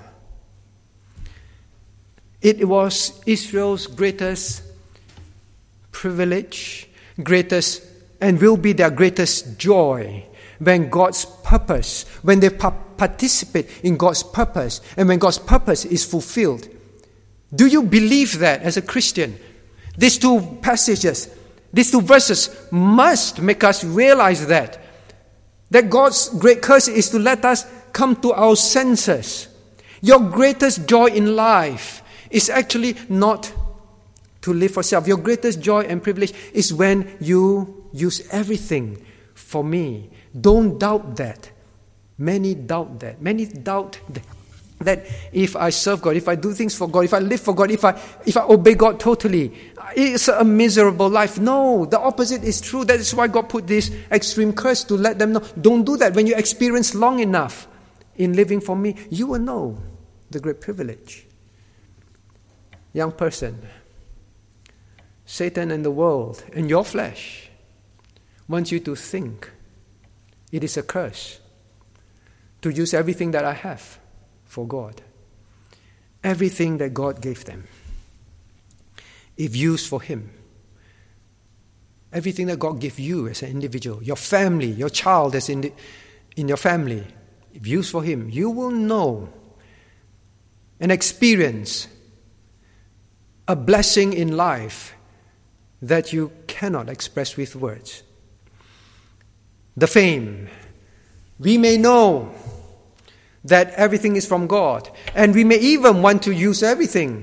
It was Israel's greatest privilege, and will be their greatest joy when God's purpose, when they participate in God's purpose, and when God's purpose is fulfilled. Do you believe that as a Christian? These two passages, these two verses must make us realize that God's great curse is to let us come to our senses. Your greatest joy in life is actually not to live for self. Your greatest joy and privilege is when you use everything for me. Don't doubt that. Many doubt that. Many doubt that if I serve God, if I do things for God, if I live for God, if I obey God totally, it's a miserable life. No, the opposite is true. That is why God put this extreme curse to let them know. Don't do that. When you experience long enough in living for me, you will know the great privilege. Young person, Satan and the world and your flesh wants you to think it is a curse to use everything that I have for God. Everything that God gave them, if used for Him. Everything that God gave you as an individual, your family, your child as in your family, if used for Him, you will know and experience a blessing in life that you cannot express with words. The fame. We may know that everything is from God, and we may even want to use everything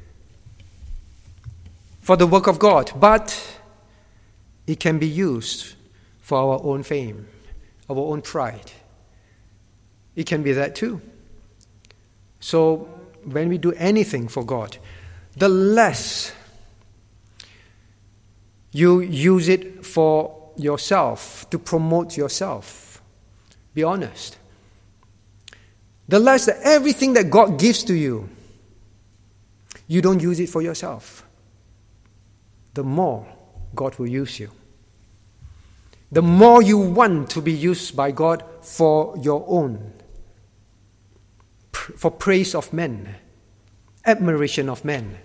for the work of God, but it can be used for our own fame, our own pride. It can be that too. So when we do anything for God, the less you use it for yourself, to promote yourself. Be honest. The less that everything that God gives to you, you don't use it for yourself, the more God will use you. The more you want to be used by God for your own, for praise of men, admiration of men,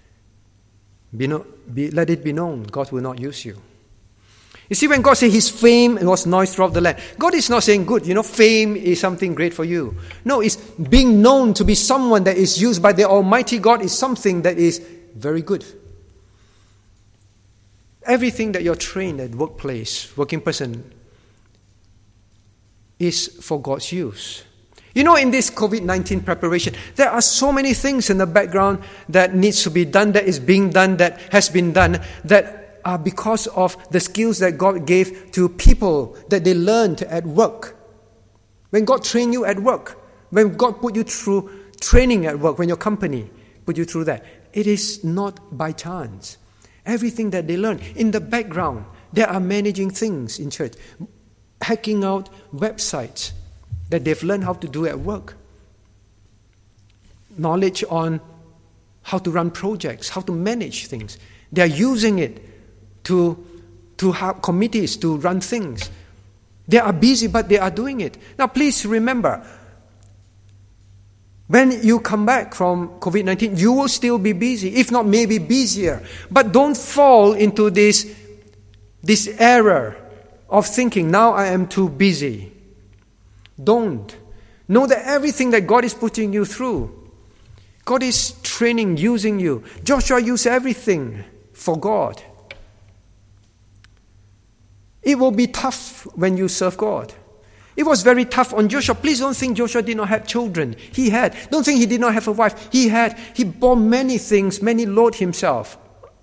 let it be known, God will not use you. You see, when God said His fame was noised throughout the land, God is not saying, good, fame is something great for you. No, it's being known to be someone that is used by the Almighty God is something that is very good. Everything that you're trained at workplace, working person, is for God's use. In this COVID-19 preparation, there are so many things in the background that needs to be done, that is being done, that has been done, that are because of the skills that God gave to people that they learned at work. When God trained you at work, when God put you through training at work, when your company put you through that, it is not by chance. Everything that they learn in the background, they are managing things in church, hacking out websites that they've learned how to do at work. Knowledge on how to run projects, how to manage things. They are using it to have committees to run things. They are busy, but they are doing it. Now, please remember, when you come back from COVID-19, you will still be busy, if not maybe busier. But don't fall into this error of thinking, now I am too busy. Don't. Know that everything that God is putting you through, God is training, using you. Joshua used everything for God. It will be tough when you serve God. It was very tough on Joshua. Please don't think Joshua did not have children. He had. Don't think he did not have a wife. He had. He bore many things, many load himself.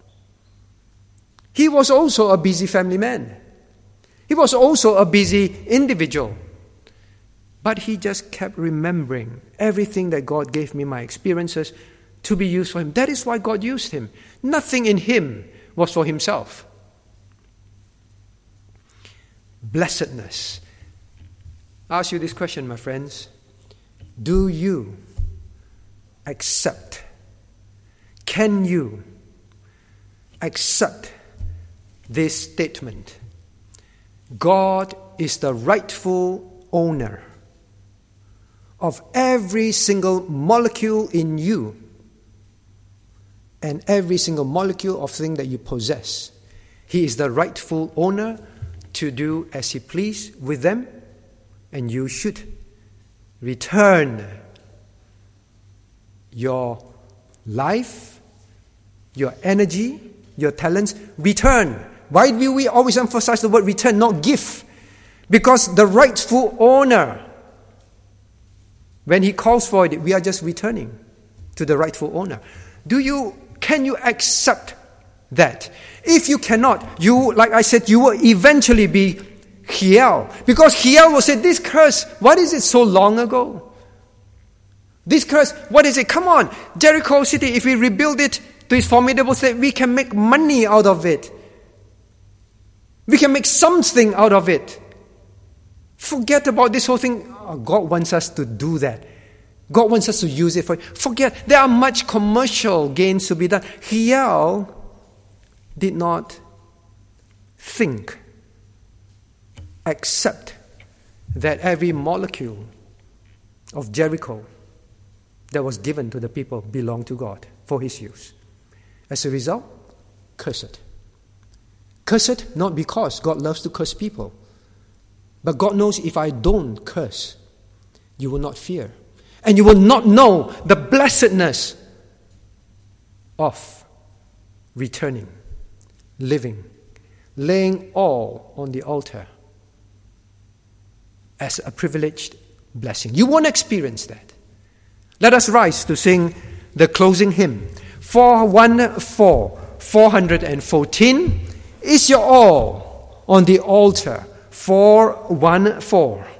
He was also a busy family man. He was also a busy individual. But he just kept remembering everything that God gave me, my experiences, to be used for Him. That is why God used him. Nothing in him was for himself. Blessedness. I ask you this question, my friends. Do you accept? Can you accept this statement? God is the rightful owner of every single molecule in you and every single molecule of thing that you possess. He is the rightful owner to do as He please with them, and you should return your life, your energy, your talents, return. Why do we always emphasize the word return, not give? Because the rightful owner, when he calls for it, we are just returning to the rightful owner. Can you accept that? If you cannot, like I said, you will eventually be Hiel. Because Hiel will say, this curse, what is it so long ago? This curse, what is it? Come on, Jericho city, if we rebuild it to its formidable state, we can make money out of it. We can make something out of it. Forget about this whole thing. Oh, God wants us to do that. God wants us to use it for it. Forget, there are much commercial gains to be done. Hiel did not think, accept that every molecule of Jericho that was given to the people belonged to God for his use. As a result, cursed. Cursed not because God loves to curse people, but God knows if I don't curse, you will not fear. And you will not know the blessedness of returning, living, laying all on the altar as a privileged blessing. You won't experience that. Let us rise to sing the closing hymn. 414 is your all on the altar. 414.